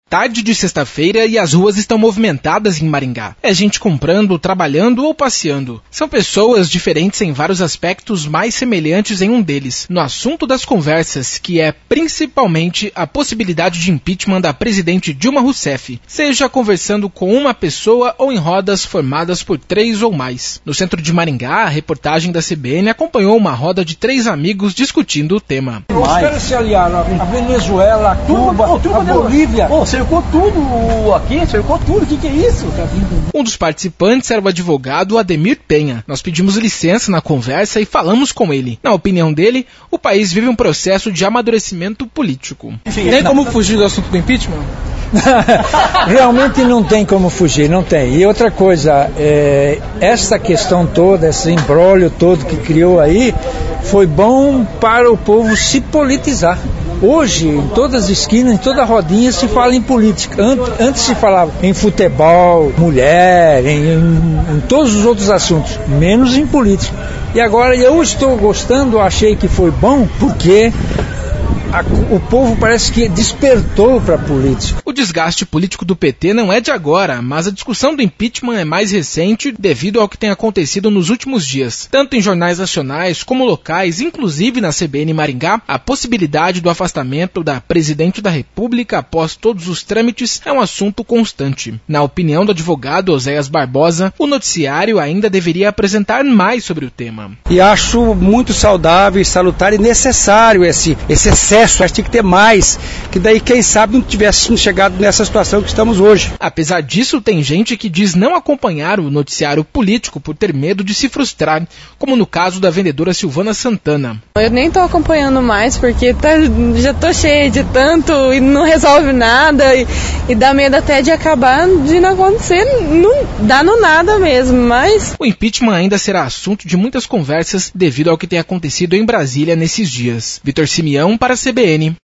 Tarde de sexta-feira e as ruas estão movimentadas em Maringá. É gente comprando, trabalhando ou passeando. São pessoas diferentes em vários aspectos, mais semelhantes em um deles, no assunto das conversas, que é principalmente a possibilidade de impeachment da presidente Dilma Rousseff, seja conversando com uma pessoa ou em rodas formadas por 3 ou mais. No centro de Maringá, a reportagem da CBN acompanhou uma roda de 3 amigos discutindo o tema. Os caras se aliaram a Venezuela, a Cuba, a Bolívia. Cercou tudo aqui, cercou tudo. O que é isso? Um dos participantes era o advogado Ademir Penha. Nós pedimos licença na conversa e falamos com ele. Na opinião dele, o país vive um processo de amadurecimento político. Tem como fugir do assunto do impeachment? Realmente não tem como fugir, não tem. E outra coisa, essa questão toda, esse imbróglio todo que criou aí, foi bom para o povo se politizar. Hoje, em todas as esquinas, em toda rodinha, se fala em política. Antes se falava em futebol, mulher, em todos os outros assuntos, menos em política. E agora eu estou gostando, achei que foi bom, porque o povo parece que despertou para a política. O desgaste político do PT não é de agora, mas a discussão do impeachment é mais recente devido ao que tem acontecido nos últimos dias. Tanto em jornais nacionais como locais, inclusive na CBN Maringá, a possibilidade do afastamento da presidente da República após todos os trâmites é um assunto constante. Na opinião do advogado Oséias Barbosa, o noticiário ainda deveria apresentar mais sobre o tema. E acho muito saudável, salutar e necessário esse excesso. Acho que tinha que ter mais, que daí quem sabe não tivéssemos chegado nessa situação que estamos hoje. Apesar disso, tem gente que diz não acompanhar o noticiário político por ter medo de se frustrar, como no caso da vendedora Silvana Santana. Eu nem tô acompanhando mais porque já tô cheia de tanto e não resolve nada e dá medo até de acabar de não acontecer, não dá no nada mesmo, mas... O impeachment ainda será assunto de muitas conversas devido ao que tem acontecido em Brasília nesses dias. Vitor Simeão para a CBN.